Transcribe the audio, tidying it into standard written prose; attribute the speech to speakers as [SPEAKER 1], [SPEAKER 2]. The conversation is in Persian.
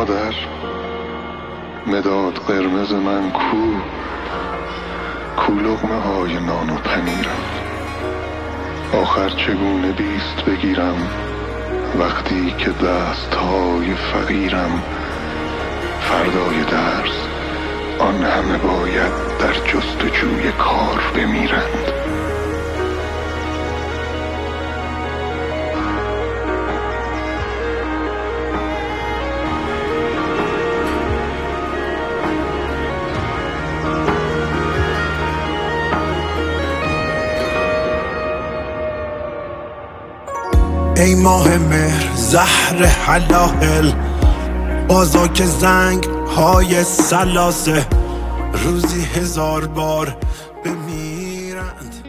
[SPEAKER 1] مادر، مداد قرمز من کو لقمه های نان و پنیرم. آخر چگونه بیست بگیرم وقتی که دست های فقیرم. فردای درس آن همه باید در جستجوی کار بمیرند.
[SPEAKER 2] ای ماه مهر زهر حلاهل، بازا که زنگ های سلاسه روزی 1000 بار بمیرند.